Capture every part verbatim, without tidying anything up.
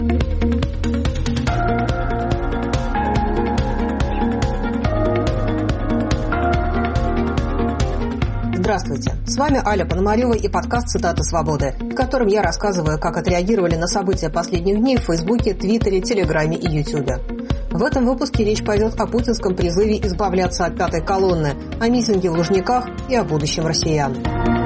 Здравствуйте, с вами Аля Пономарева и подкаст «Цитаты свободы», в котором я рассказываю, как отреагировали на события последних дней в Фейсбуке, Твиттере, Телеграме и Ютубе. В этом выпуске речь пойдет о путинском призыве избавляться от пятой колонны, о митинге в Лужниках и о будущем россиян.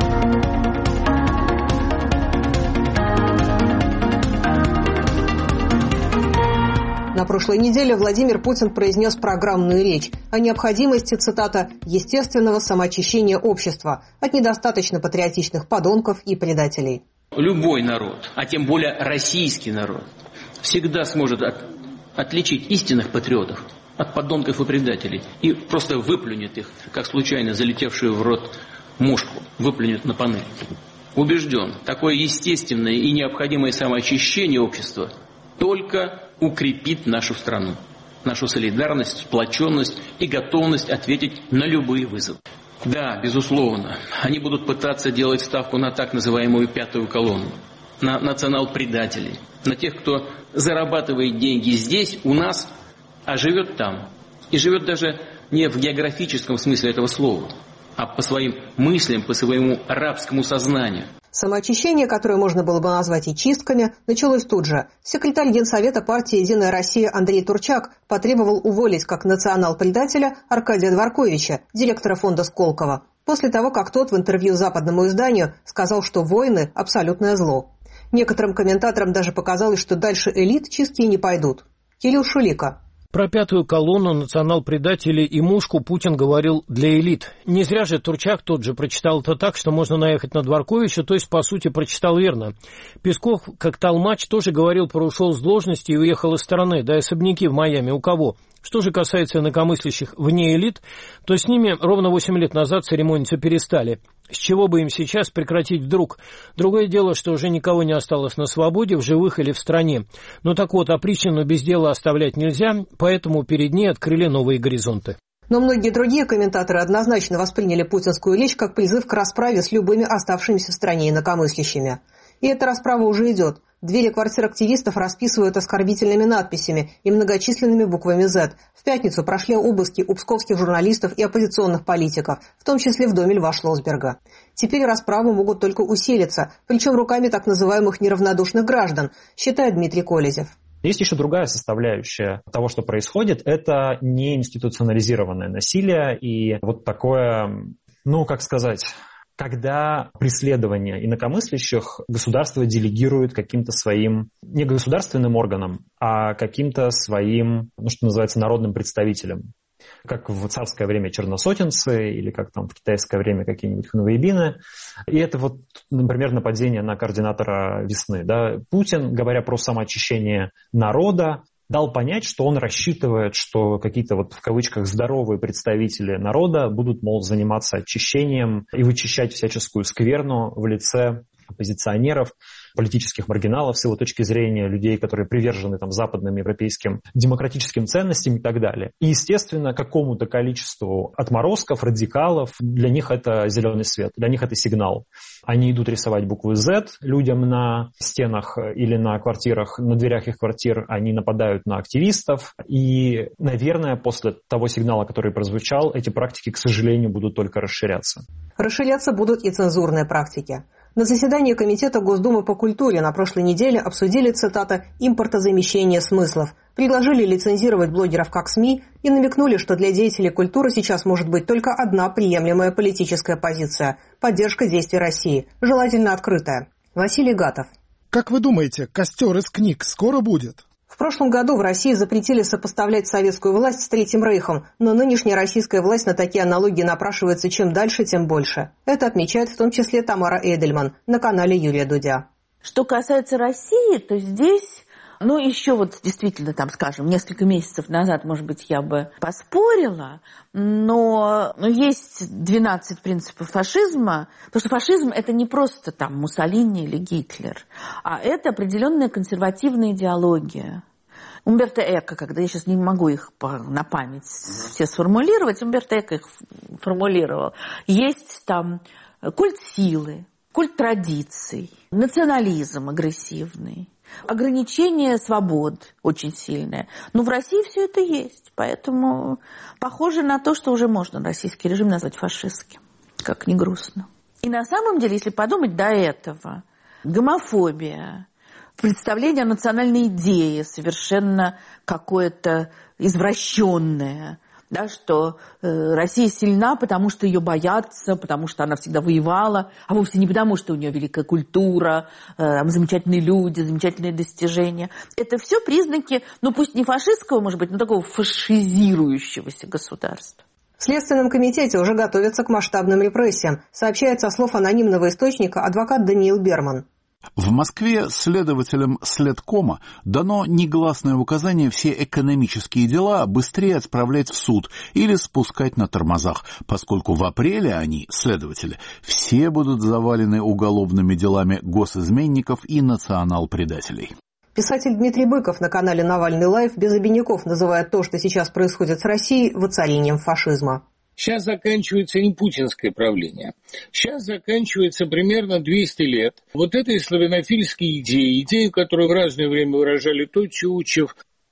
На прошлой неделе Владимир Путин произнес программную речь о необходимости, цитата, «естественного самоочищения общества от недостаточно патриотичных подонков и предателей». Любой народ, а тем более российский народ, всегда сможет от, отличить истинных патриотов от подонков и предателей и просто выплюнет их, как случайно залетевшую в рот мушку, выплюнет на панель. Убежден, такое естественное и необходимое самоочищение общества только укрепит нашу страну, нашу солидарность, сплоченность и готовность ответить на любые вызовы. Да, безусловно, они будут пытаться делать ставку на так называемую пятую колонну, на национал-предателей, на тех, кто зарабатывает деньги здесь, у нас, а живет там. И живет даже не в географическом смысле этого слова, а по своим мыслям, по своему рабскому сознанию. Самоочищение, которое можно было бы назвать и чистками, началось тут же. Секретарь Генсовета партии «Единая Россия» Андрей Турчак потребовал уволить как национал-предателя Аркадия Дворковича, директора фонда Сколково, после того, как тот в интервью западному изданию сказал, что войны – абсолютное зло. Некоторым комментаторам даже показалось, что дальше элит чистки не пойдут. Кирилл Шулика. Про пятую колонну, национал-предателей и мушку Путин говорил для элит. Не зря же Турчак тот же прочитал это так, что можно наехать на Дворковича, то есть, по сути, прочитал верно. Песков, как толмач, тоже говорил про ушел с должности и уехал из страны, да особняки в Майами у кого? Что же касается инакомыслящих вне элит, то с ними ровно восемь лет назад церемониться перестали. С чего бы им сейчас прекратить вдруг? Другое дело, что уже никого не осталось на свободе, в живых или в стране. Но так вот, опричнину без дела оставлять нельзя, поэтому перед ней открыли новые горизонты. Но многие другие комментаторы однозначно восприняли путинскую речь как призыв к расправе с любыми оставшимися в стране инакомыслящими. И эта расправа уже идет. Двери квартир активистов расписывают оскорбительными надписями и многочисленными буквами «зет». В пятницу прошли обыски у псковских журналистов и оппозиционных политиков, в том числе в доме Льва Шлосберга. Теперь расправы могут только усилиться, причем руками так называемых неравнодушных граждан, считает Дмитрий Колезев. Есть еще другая составляющая того, что происходит. Это неинституционализированное насилие и вот такое, ну, как сказать... когда преследование инакомыслящих государство делегирует каким-то своим, не государственным органам, а каким-то своим, ну, что называется, народным представителям. Как в царское время черносотенцы или как там в китайское время какие-нибудь хунвейбины. И это вот, например, нападение на координатора «Весны». Да? Путин, говоря про самоочищение народа, дал понять, что он рассчитывает, что какие-то вот в кавычках здоровые представители народа будут, мол, заниматься очищением и вычищать всяческую скверну в лице оппозиционеров, политических маргиналов с его точки зрения, людей, которые привержены там западным европейским демократическим ценностям и так далее. И, естественно, какому-то количеству отморозков, радикалов, для них это зеленый свет, для них это сигнал. Они идут рисовать буквы «зет» людям на стенах или на квартирах, на дверях их квартир, они нападают на активистов. И, наверное, после того сигнала, который прозвучал, эти практики, к сожалению, будут только расширяться. Расширяться будут и цензурные практики. На заседании Комитета Госдумы по культуре на прошлой неделе обсудили, цитата, «импортозамещение смыслов», предложили лицензировать блогеров как СМИ и намекнули, что для деятелей культуры сейчас может быть только одна приемлемая политическая позиция – поддержка действий России, желательно открытая. Василий Гатов. Как вы думаете, костер из книг скоро будет? В прошлом году в России запретили сопоставлять советскую власть с Третьим Рейхом, но нынешняя российская власть на такие аналогии напрашивается чем дальше, тем больше. Это отмечает в том числе Тамара Эдельман на канале Юрия Дудя. Что касается России, то здесь, ну еще вот действительно, там, скажем, несколько месяцев назад, может быть, я бы поспорила, но, но есть двенадцать принципов фашизма, потому что фашизм – это не просто там Муссолини или Гитлер, а это определенная консервативная идеология. Умберто Эко, когда я сейчас не могу их на память все сформулировать, Умберто Эко их формулировал. Есть там культ силы, культ традиций, национализм агрессивный. ограничение свобод очень сильное. Но в России все это есть, поэтому похоже на то, что уже можно российский режим назвать фашистским, как ни грустно. И на самом деле, если подумать до этого, гомофобия, представление о национальной идее совершенно какое-то извращенное, да, что э, Россия сильна, потому что ее боятся, потому что она всегда воевала, а вовсе не потому, что у нее великая культура, э, замечательные люди, замечательные достижения. Это все признаки, ну пусть не фашистского, может быть, но такого фашизирующегося государства. В Следственном комитете уже готовятся к масштабным репрессиям, сообщает со слов анонимного источника адвокат Даниил Берман. В Москве следователям Следкома дано негласное указание все экономические дела быстрее отправлять в суд или спускать на тормозах, поскольку в апреле они, следователи, все будут завалены уголовными делами госизменников и национал-предателей. Писатель Дмитрий Быков на канале «Навальный лайв» без обиняков называет то, что сейчас происходит с Россией, воцарением фашизма. Сейчас заканчивается не путинское правление. Сейчас заканчивается примерно двести лет вот этой славянофильской идеи, идею, которую в разное время выражали то Чучев,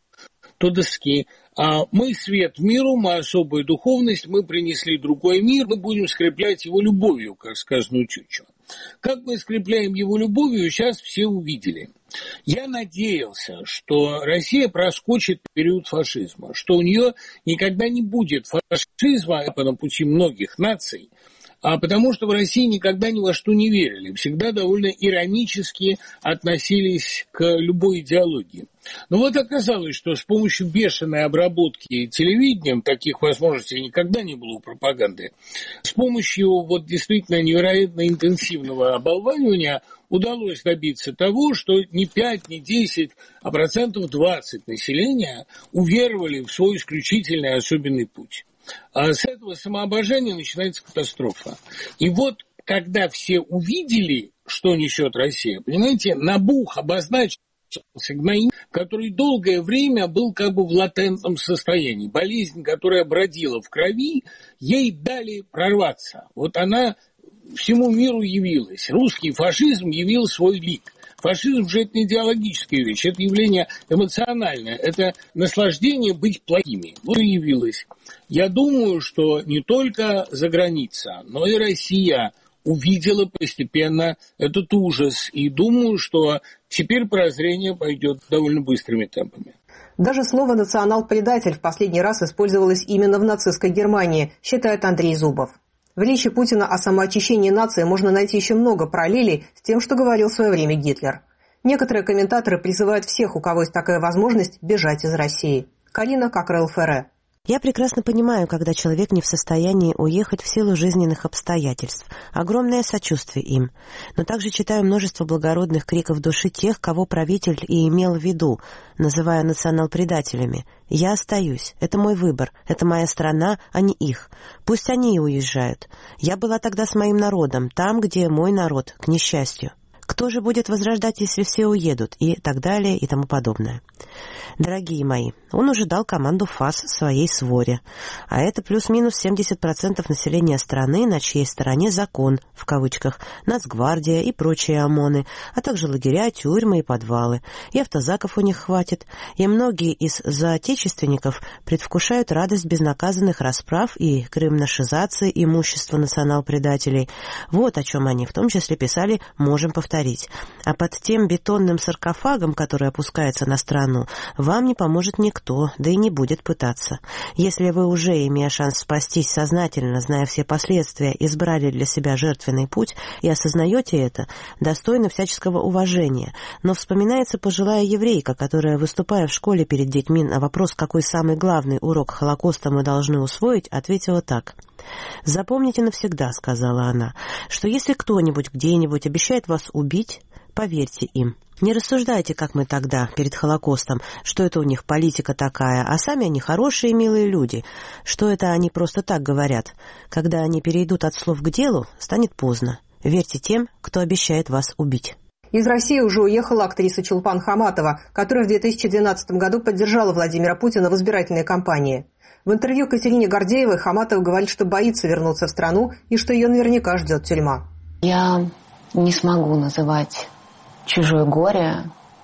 то Доски. А мы свет миру, мы особая духовность, мы принесли другой мир, мы будем скреплять его любовью, как сказано у Чучева. Как мы скрепляем его любовью, сейчас все увидели. Я надеялся, что Россия проскочит период фашизма, что у нее никогда не будет фашизма на пути многих наций, а потому что в России никогда ни во что не верили, всегда довольно иронически относились к любой идеологии. Но вот оказалось, что с помощью бешеной обработки телевидением, таких возможностей никогда не было у пропаганды, с помощью вот действительно невероятно интенсивного оболванивания удалось добиться того, что не пять, не десять, а процентов двадцать населения уверовали в свой исключительный особенный путь. А с этого самообожания начинается катастрофа. И вот, когда все увидели, что несет Россия, понимаете, набух обозначился гноим, который долгое время был как бы в латентном состоянии. Болезнь, которая бродила в крови, ей дали прорваться. Вот она всему миру явилась. Русский фашизм явил свой лик. Фашизм же это не идеологическая вещь, это явление эмоциональное, это наслаждение быть плохими. Вот и явилось. Я думаю, что не только за граница, но и Россия увидела постепенно этот ужас. И думаю, что теперь прозрение пойдет довольно быстрыми темпами. Даже слово «национал-предатель» в последний раз использовалось именно в нацистской Германии, считает Андрей Зубов. В речи Путина о самоочищении нации можно найти еще много параллелей с тем, что говорил в свое время Гитлер. Некоторые комментаторы призывают всех, у кого есть такая возможность, бежать из России. Карина Кокрелл-Ферре. Я прекрасно понимаю, когда человек не в состоянии уехать в силу жизненных обстоятельств. Огромное сочувствие им. Но также читаю множество благородных криков души тех, кого правитель и имел в виду, называя национал-предателями. Я остаюсь. Это мой выбор. Это моя страна, а не их. Пусть они и уезжают. Я была тогда с моим народом, там, где мой народ, к несчастью. Кто же будет возрождать, если все уедут? И так далее, и тому подобное. Дорогие мои, он уже дал команду ФАС своей своре. А это плюс-минус семьдесят процентов населения страны, на чьей стороне закон, в кавычках, Нацгвардия и прочие ОМОНы, а также лагеря, тюрьмы и подвалы. И автозаков у них хватит. И многие из соотечественников предвкушают радость безнаказанных расправ и кримнашизации имущества национал-предателей. Вот о чем они в том числе писали «можем повторить». А под тем бетонным саркофагом, который опускается на страну, вам не поможет никто, да и не будет пытаться. Если вы уже, имея шанс спастись сознательно, зная все последствия, избрали для себя жертвенный путь и осознаете это, достойно всяческого уважения. Но вспоминается пожилая еврейка, которая, выступая в школе перед детьми на вопрос, какой самый главный урок Холокоста мы должны усвоить, ответила так. «Запомните навсегда, — сказала она, — что если кто-нибудь где-нибудь обещает вас убить, поверьте им. Не рассуждайте, как мы тогда, перед Холокостом, что это у них политика такая, а сами они хорошие и милые люди, что это они просто так говорят. Когда они перейдут от слов к делу, станет поздно. Верьте тем, кто обещает вас убить». Из России уже уехала актриса Чулпан Хаматова, которая в две тысячи двенадцатом году поддержала Владимира Путина в избирательной кампании. В интервью Катерине Гордеевой Хаматова говорит, что боится вернуться в страну и что ее наверняка ждет тюрьма. Я не смогу называть чужое горе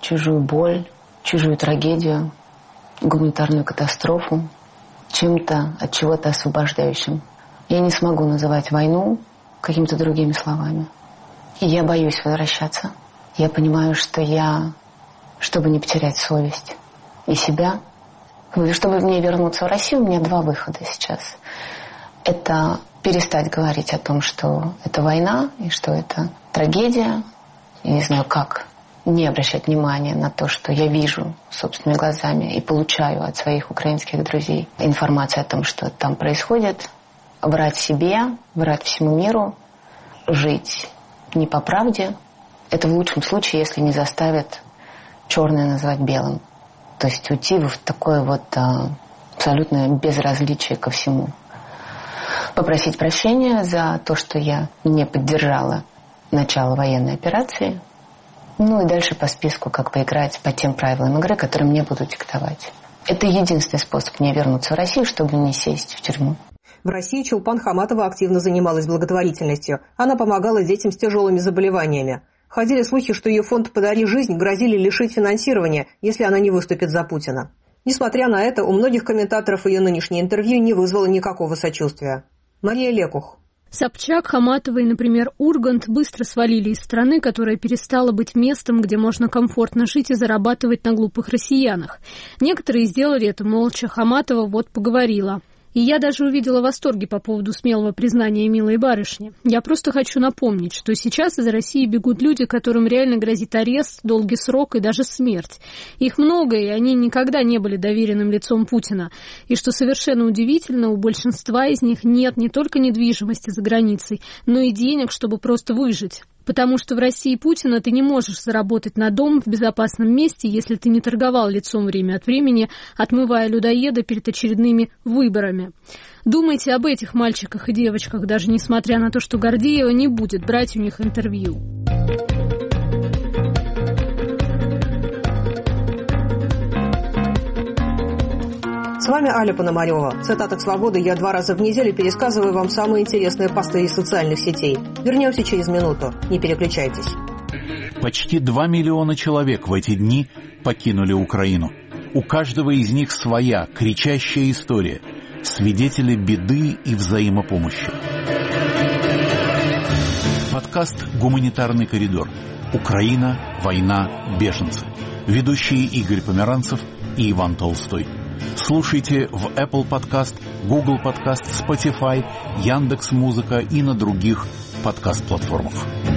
чужую боль, чужую трагедию, гуманитарную катастрофу чем-то от чего-то освобождающим. Я не смогу называть войну какими-то другими словами. И я боюсь возвращаться. Я понимаю, что я, чтобы не потерять совесть и себя, чтобы мне вернуться в Россию, у меня два выхода сейчас. Это перестать говорить о том, что это война и что это трагедия. Я не знаю, как не обращать внимания на то, что я вижу собственными глазами и получаю от своих украинских друзей информацию о том, что там происходит. Врать себе, врать всему миру, жить не по правде. Это в лучшем случае, если не заставят черное назвать белым. То есть уйти в такое вот а, абсолютное безразличие ко всему. Попросить прощения за то, что я не поддержала начало военной операции. Ну и дальше по списку как бы играть по тем правилам игры, которые мне будут диктовать. Это единственный способ мне вернуться в Россию, чтобы не сесть в тюрьму. В России Чулпан Хаматова активно занималась благотворительностью. Она помогала детям с тяжелыми заболеваниями. Ходили слухи, что ее фонд «Подари жизнь» грозили лишить финансирования, если она не выступит за Путина. Несмотря на это, у многих комментаторов ее нынешнее интервью не вызвало никакого сочувствия. Мария Лекух. Собчак, Хаматова и, например, Ургант быстро свалили из страны, которая перестала быть местом, где можно комфортно жить и зарабатывать на глупых россиянах. Некоторые сделали это молча. Хаматова вот поговорила. И я даже увидела восторги по поводу смелого признания милой барышни. Я просто хочу напомнить, что сейчас из России бегут люди, которым реально грозит арест, долгий срок и даже смерть. Их много, и они никогда не были доверенным лицом Путина. И что совершенно удивительно, у большинства из них нет не только недвижимости за границей, но и денег, чтобы просто выжить. Потому что в России Путина ты не можешь заработать на дом в безопасном месте, если ты не торговал лицом время от времени, отмывая людоеда перед очередными выборами. Думайте об этих мальчиках и девочках, даже несмотря на то, что Гордеева не будет брать у них интервью. С вами Аля Пономарева. В цитатах «Свободы» я два раза в неделю пересказываю вам самые интересные посты из социальных сетей. Вернемся через минуту. Не переключайтесь. Почти два миллиона человек в эти дни покинули Украину. У каждого из них своя кричащая история. Свидетели беды и взаимопомощи. Подкаст «Гуманитарный коридор». Украина, война, беженцы. Ведущие Игорь Померанцев и Иван Толстой. Слушайте в Apple Podcast, Google Podcast, Spotify, Яндекс.Музыка и на других подкаст-платформах.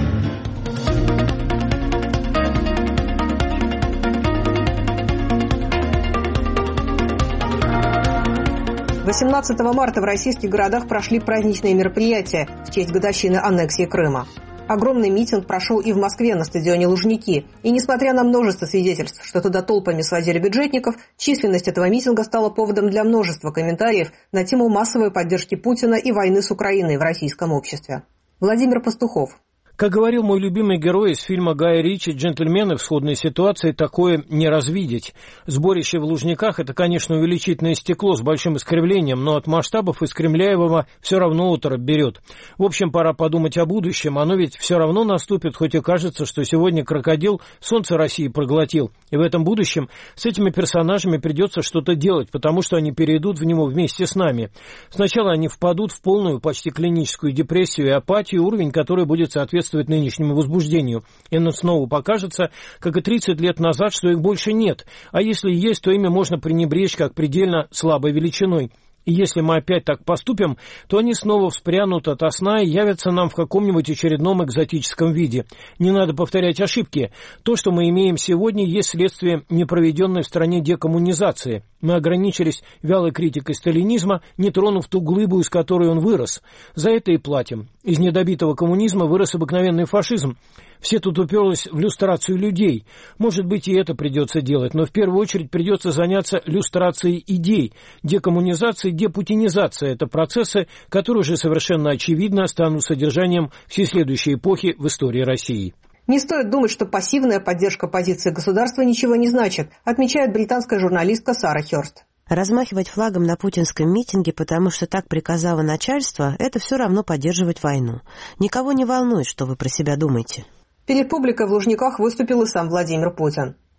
восемнадцатого марта в российских городах прошли праздничные мероприятия в честь годовщины аннексии Крыма. Огромный митинг прошел и в Москве на стадионе Лужники. И несмотря на множество свидетельств, что туда толпами свозили бюджетников, численность этого митинга стала поводом для множества комментариев на тему массовой поддержки Путина и войны с Украиной в российском обществе. Владимир Пастухов. Как говорил мой любимый герой из фильма Гая Ричи «Джентльмены», в сходной ситуации такое не развидеть. Сборище в Лужниках – это, конечно, увеличительное стекло с большим искривлением, но от масштабов из Кремляевого все равно оторопь берет. В общем, пора подумать о будущем. Оно ведь все равно наступит, хоть и кажется, что сегодня крокодил солнце России проглотил. И в этом будущем с этими персонажами придется что-то делать, потому что они перейдут в него вместе с нами. Сначала они впадут в полную, почти клиническую депрессию и апатию, уровень которой будет соответствовать нынешнему возбуждению. И нам снова покажется, как и тридцать лет назад, что их больше нет. А если есть, то ими можно пренебречь как предельно слабой величиной. И если мы опять так поступим, то они снова вспрянут ото сна и явятся нам в каком-нибудь очередном экзотическом виде. Не надо повторять ошибки. То, что мы имеем сегодня, есть следствие непроведенной в стране декоммунизации. Мы ограничились вялой критикой сталинизма, не тронув ту глыбу, из которой он вырос. За это и платим. Из недобитого коммунизма вырос обыкновенный фашизм. Все тут уперлось в люстрацию людей. Может быть, и это придется делать, но в первую очередь придется заняться люстрацией идей. Декоммунизация, депутинизация – это процессы, которые уже совершенно очевидно станут содержанием всей следующей эпохи в истории России. Не стоит думать, что пассивная поддержка позиции государства ничего не значит, отмечает британская журналистка Сара Хёрст. Размахивать флагом на путинском митинге, потому что так приказало начальство, это все равно поддерживать войну. Никого не волнует, что вы про себя думаете. Перед публикой в Лужниках выступил и сам Владимир Путин.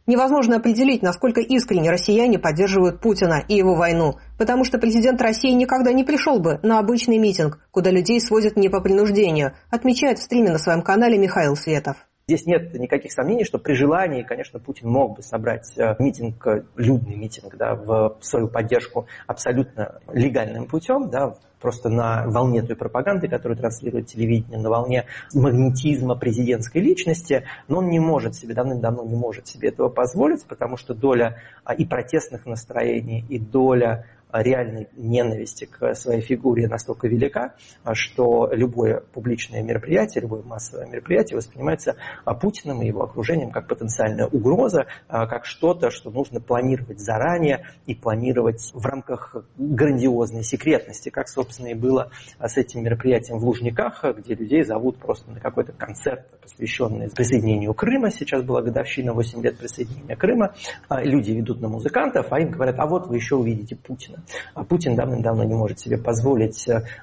Невозможно определить, насколько искренне россияне поддерживают Путина и его войну, потому что президент России никогда не пришел бы на обычный митинг, куда людей свозят не по принуждению, отмечает в стриме на своем канале Михаил Светов. Здесь нет никаких сомнений, что при желании, конечно, Путин мог бы собрать митинг, людный митинг, да, в свою поддержку абсолютно легальным путем, да, просто на волне той пропаганды, которую транслирует телевидение, на волне магнетизма президентской личности, но он не может себе, давным-давно не может себе этого позволить, потому что доля и протестных настроений, и доля реальной ненависти к своей фигуре настолько велика, что любое публичное мероприятие, любое массовое мероприятие воспринимается Путиным и его окружением как потенциальная угроза, как что-то, что нужно планировать заранее и планировать в рамках грандиозной секретности, как, собственно, и было с этим мероприятием в Лужниках, где людей зовут просто на какой-то концерт, посвященный присоединению Крыма. Сейчас была годовщина, восемь лет присоединения Крыма. Люди ведут на музыкантов, а им говорят: а вот вы еще увидите Путина. А Путин давным-давно не может себе позволить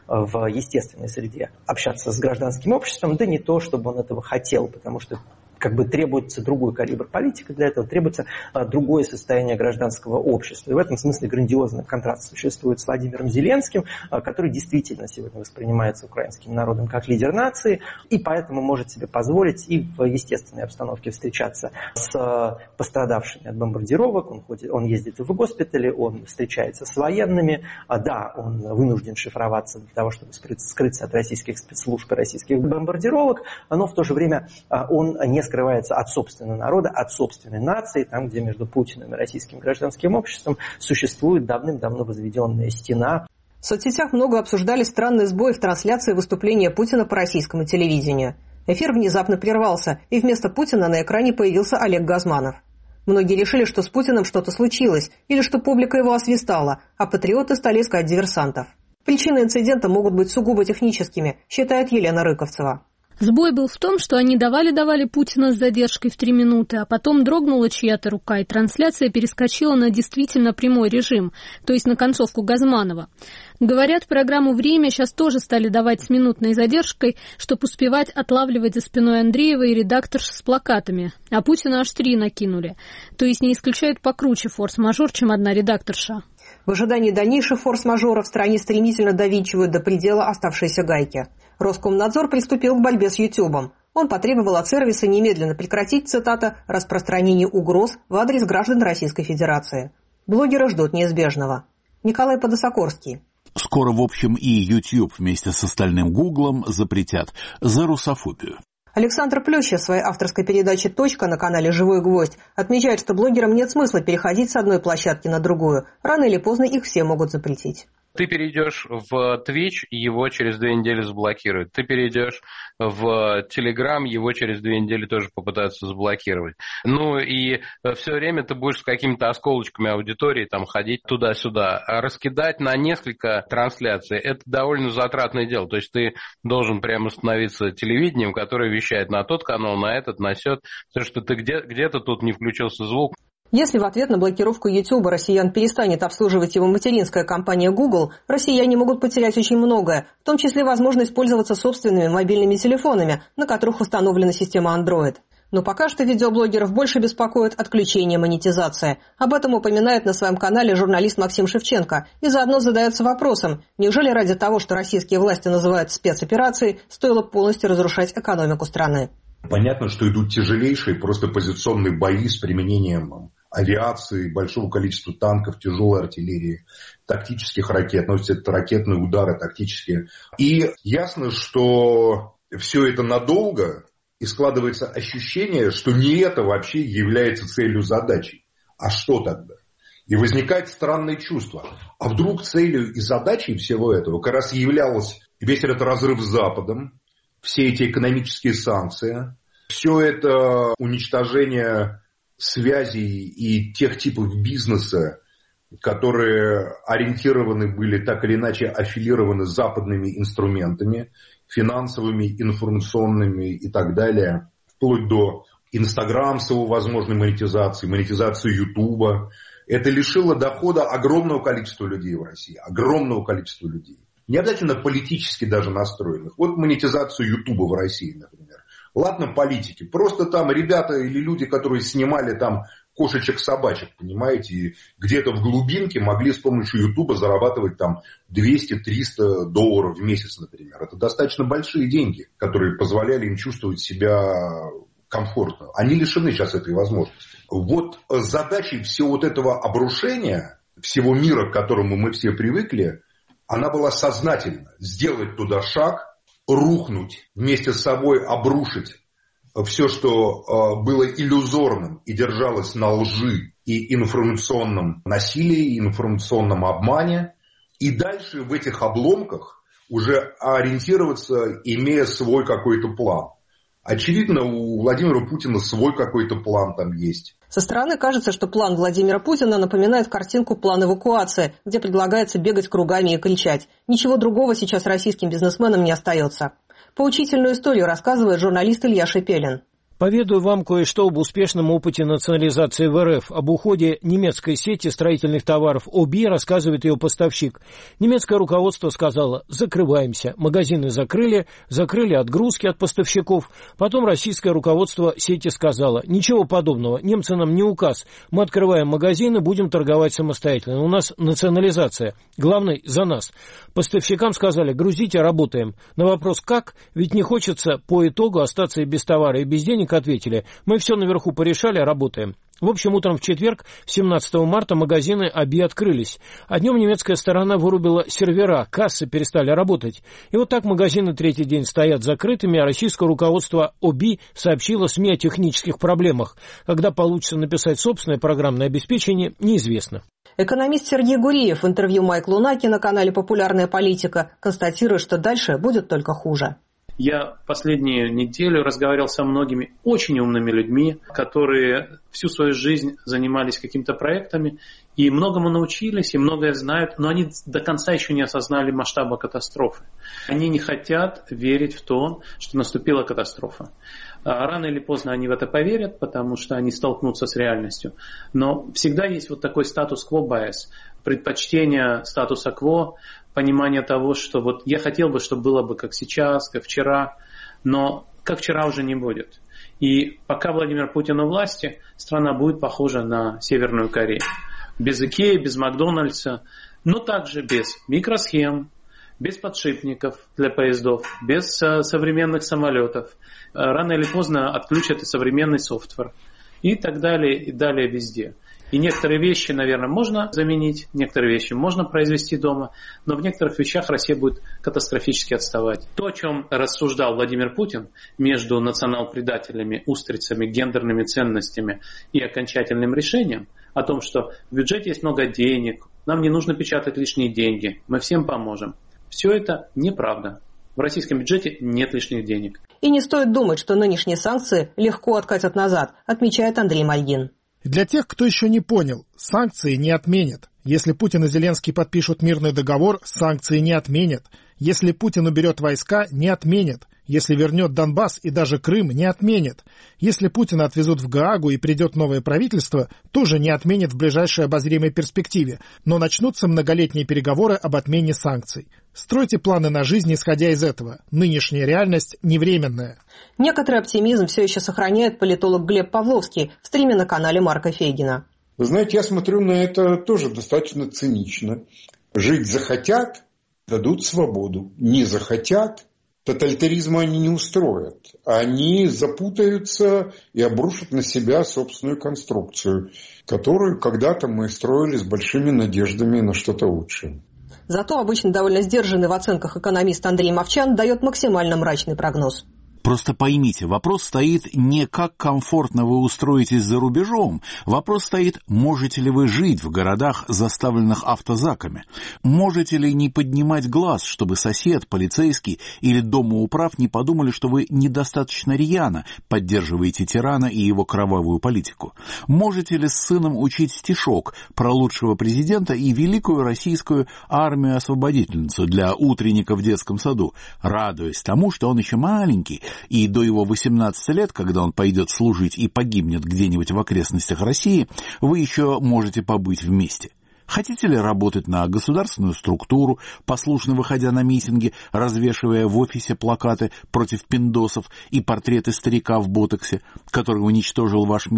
в естественной среде общаться с гражданским обществом, да не то, чтобы он этого хотел, потому что как бы требуется другой калибр политики для этого, требуется а, другое состояние гражданского общества. И в этом смысле грандиозный контраст существует с Владимиром Зеленским, а, который действительно сегодня воспринимается украинским народом как лидер нации, и поэтому может себе позволить и в естественной обстановке встречаться с а, пострадавшими от бомбардировок. Он, ходит, он ездит в госпитали, он встречается с военными. А, да, он вынужден шифроваться для того, чтобы скрыться, скрыться от российских спецслужб и российских бомбардировок, но в то же время а, он не скрывается от собственного народа, от собственной нации, там, где между Путиным и российским гражданским обществом существует давным-давно возведенная стена. В соцсетях много обсуждали странный сбой в трансляции выступления Путина по российскому телевидению. Эфир внезапно прервался, и вместо Путина на экране появился Олег Газманов. Многие решили, что с Путиным что-то случилось, или что публика его освистала, а патриоты стали искать диверсантов. Причины инцидента могут быть сугубо техническими, считает Елена Рыковцева. Сбой был в том, что они давали-давали Путина с задержкой в три минуты, а потом дрогнула чья-то рука, и трансляция перескочила на действительно прямой режим, то есть на концовку Газманова. Говорят, программу «Время» сейчас тоже стали давать с минутной задержкой, чтобы успевать отлавливать за спиной Андреева и редакторш с плакатами, а Путина аж три накинули, то есть не исключают покруче форс-мажор, чем одна редакторша. В ожидании дальнейших форс-мажора в стране стремительно довинчивают до предела оставшиеся гайки. Роскомнадзор приступил к борьбе с Ютубом. Он потребовал от сервиса немедленно прекратить, цитата, «распространение угроз в адрес граждан Российской Федерации». Блогеры ждут неизбежного. Николай Подосокорский. Скоро, в общем, и YouTube вместе с остальным Гуглом запретят за русофобию. Александр Плющев в своей авторской передаче «Точка» на канале «Живой гвоздь» отмечает, что блогерам нет смысла переходить с одной площадки на другую. Рано или поздно их все могут запретить. Ты перейдешь в Twitch, его через две недели заблокируют. Ты перейдешь в Telegram, его через две недели тоже попытаются заблокировать. Ну и все время ты будешь с какими-то осколочками аудитории там ходить туда-сюда. А раскидать на несколько трансляций – это довольно затратное дело. То есть ты должен прямо становиться телевидением, которое вещает на тот канал, на этот, на сёт. Потому что ты где- где-то тут не включился звук. Если в ответ на блокировку YouTube россиян перестанет обслуживать его материнская компания Google, россияне могут потерять очень многое, в том числе возможность пользоваться собственными мобильными телефонами, на которых установлена система Android. Но пока что видеоблогеров больше беспокоит отключение монетизации. Об этом упоминает на своем канале журналист Максим Шевченко и заодно задается вопросом, неужели ради того, что российские власти называют спецоперацией, стоило полностью разрушать экономику страны? Понятно, что идут тяжелейшие просто позиционные бои с применением авиации, большого количества танков, тяжелой артиллерии, тактических ракет, но это ракетные удары тактические. И ясно, что все это надолго, и складывается ощущение, что не это вообще является целью задачи. А что тогда? И возникает странное чувство. А вдруг целью и задачей всего этого как раз являлось весь этот разрыв с Западом, все эти экономические санкции, все это уничтожение связей и тех типов бизнеса, которые ориентированы были так или иначе аффилированы с западными инструментами, финансовыми, информационными и так далее, вплоть до Инстаграм с его возможной монетизацией, монетизации Ютуба. Это лишило дохода огромного количества людей в России, огромного количества людей. Не обязательно политически даже настроенных. Вот монетизацию Ютуба в России, например. Ладно, политики. Просто там ребята или люди, которые снимали там кошечек-собачек, понимаете, и где-то в глубинке могли с помощью Ютуба зарабатывать там двести-триста долларов в месяц, например. Это достаточно большие деньги, которые позволяли им чувствовать себя комфортно. Они лишены сейчас этой возможности. Вот задачей всего вот этого обрушения, всего мира, к которому мы все привыкли, она была сознательна. Сделать туда шаг, рухнуть, вместе с собой обрушить все, что было иллюзорным и держалось на лжи и информационном насилии, и информационном обмане. И дальше в этих обломках уже ориентироваться, имея свой какой-то план. Очевидно, у Владимира Путина свой какой-то план там есть. Со стороны кажется, что план Владимира Путина напоминает картинку «План эвакуации», где предлагается бегать кругами и кричать. Ничего другого сейчас российским бизнесменам не остается. Поучительную историю рассказывает журналист Илья Шепелин. Поведаю вам кое-что об успешном опыте национализации в эр эф. Об уходе немецкой сети строительных товаров ОБИ рассказывает ее поставщик. Немецкое руководство сказало: закрываемся. Магазины закрыли, закрыли отгрузки от поставщиков. Потом российское руководство сети сказало: ничего подобного, немцы нам не указ. Мы открываем магазины, будем торговать самостоятельно. У нас национализация. Главный за нас. Поставщикам сказали: грузите, работаем. На вопрос «как?» Ведь не хочется по итогу остаться и без товара, и без денег, ответили: мы все наверху порешали, работаем. В общем, утром в четверг, семнадцатого марта, магазины ОБИ открылись. А днем немецкая сторона вырубила сервера, кассы перестали работать. И вот так магазины третий день стоят закрытыми, а российское руководство ОБИ сообщило СМИ о технических проблемах. Когда получится написать собственное программное обеспечение, неизвестно. Экономист Сергей Гуриев в интервью Майклу Наки на канале «Популярная политика» констатирует, что дальше будет только хуже. Я последнюю неделю разговаривал со многими очень умными людьми, которые всю свою жизнь занимались какими-то проектами и многому научились, и многое знают, но они до конца еще не осознали масштаба катастрофы. Они не хотят верить в то, что наступила катастрофа. Рано или поздно они в это поверят, потому что они столкнутся с реальностью. Но всегда есть вот такой статус-кво байс, предпочтение статуса кво, понимание того, что вот я хотел бы, чтобы было бы как сейчас, как вчера, но как вчера уже не будет. И пока Владимир Путин у власти, страна будет похожа на Северную Корею. Без Икеи, без Макдональдса, но также без микросхем, без подшипников для поездов, без э, современных самолетов. Рано или поздно отключат и современный софтвер. И так далее, и далее везде. И некоторые вещи, наверное, можно заменить, некоторые вещи можно произвести дома, но в некоторых вещах Россия будет катастрофически отставать. То, о чем рассуждал Владимир Путин между национал-предателями, устрицами, гендерными ценностями и окончательным решением, о том, что в бюджете есть много денег, нам не нужно печатать лишние деньги, мы всем поможем. Все это неправда. В российском бюджете нет лишних денег. И не стоит думать, что нынешние санкции легко откатят назад, отмечает Андрей Мальгин. Для тех, кто еще не понял, санкции не отменят. Если Путин и Зеленский подпишут мирный договор, санкции не отменят. Если Путин уберет войска, не отменят. Если вернет Донбасс и даже Крым, не отменят. Если Путина отвезут в Гаагу и придет новое правительство, тоже не отменят в ближайшей обозримой перспективе. Но начнутся многолетние переговоры об отмене санкций. Стройте планы на жизнь, исходя из этого. Нынешняя реальность не временная. Некоторый оптимизм все еще сохраняет политолог Глеб Павловский в стриме на канале Марка Фейгина. Вы знаете, я смотрю на это тоже достаточно цинично. Жить захотят, дадут свободу. Не захотят, тоталитаризма они не устроят. Они запутаются и обрушат на себя собственную конструкцию, которую когда-то мы строили с большими надеждами на что-то лучшее. Зато обычно довольно сдержанный в оценках экономист Андрей Мовчан дает максимально мрачный прогноз. Просто поймите, вопрос стоит не как комфортно вы устроитесь за рубежом. Вопрос стоит, можете ли вы жить в городах, заставленных автозаками. Можете ли не поднимать глаз, чтобы сосед, полицейский или домоуправ не подумали, что вы недостаточно рьяно поддерживаете тирана и его кровавую политику. Можете ли с сыном учить стишок про лучшего президента и великую российскую армию-освободительницу для утренника в детском саду, радуясь тому, что он еще маленький, и до его восемнадцати лет, когда он пойдет служить и погибнет где-нибудь в окрестностях России, вы еще можете побыть вместе. Хотите ли работать на государственную структуру, послушно выходя на митинги, развешивая в офисе плакаты против пиндосов и портреты старика в ботоксе, который уничтожил ваш мир?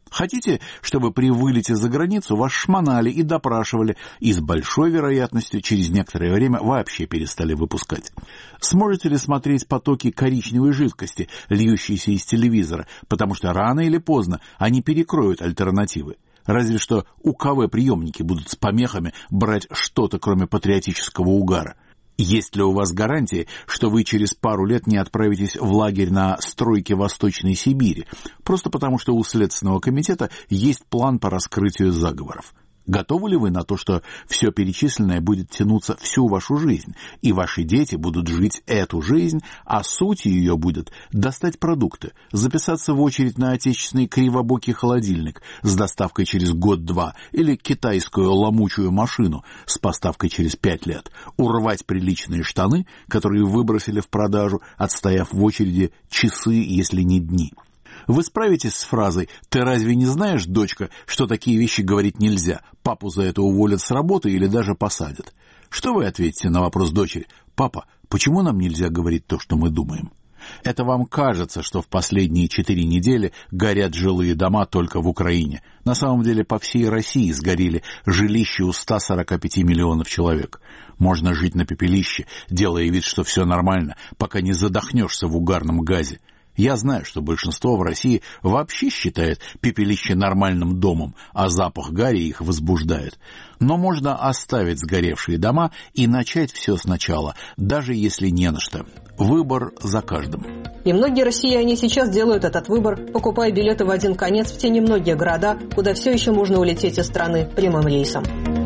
Хотите, чтобы при вылете за границу вас шмонали и допрашивали, и с большой вероятностью через некоторое время вообще перестали выпускать? Сможете ли смотреть потоки коричневой жидкости, льющиеся из телевизора, потому что рано или поздно они перекроют альтернативы? Разве что УКВ-приемники будут с помехами брать что-то, кроме патриотического угара. Есть ли у вас гарантии, что вы через пару лет не отправитесь в лагерь на стройке Восточной Сибири, просто потому что у Следственного комитета есть план по раскрытию заговоров? Готовы ли вы на то, что все перечисленное будет тянуться всю вашу жизнь, и ваши дети будут жить эту жизнь, а сутью ее будет достать продукты, записаться в очередь на отечественный кривобокий холодильник с доставкой через год-два или китайскую ломучую машину с поставкой через пять лет, урвать приличные штаны, которые выбросили в продажу, отстояв в очереди часы, если не дни? Вы справитесь с фразой «Ты разве не знаешь, дочка, что такие вещи говорить нельзя? Папу за это уволят с работы или даже посадят». Что вы ответите на вопрос дочери? «Папа, почему нам нельзя говорить то, что мы думаем?» Это вам кажется, что в последние четыре недели горят жилые дома только в Украине. На самом деле по всей России сгорели жилища у ста сорока пяти миллионов человек. Можно жить на пепелище, делая вид, что все нормально, пока не задохнешься в угарном газе. Я знаю, что большинство в России вообще считает пепелище нормальным домом, а запах гари их возбуждает. Но можно оставить сгоревшие дома и начать все сначала, даже если не на что. Выбор за каждым. И многие россияне сейчас делают этот выбор, покупая билеты в один конец в те немногие города, куда все еще можно улететь из страны прямым рейсом.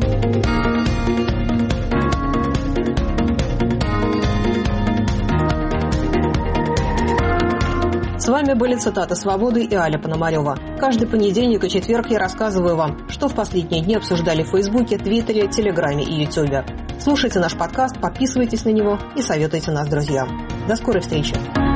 С вами были цитаты «Свободы» и Аля Пономарева. Каждый понедельник и четверг я рассказываю вам, что в последние дни обсуждали в Фейсбуке, Твиттере, Телеграме и Ютубе. Слушайте наш подкаст, подписывайтесь на него и советуйте нас друзьям. До скорой встречи!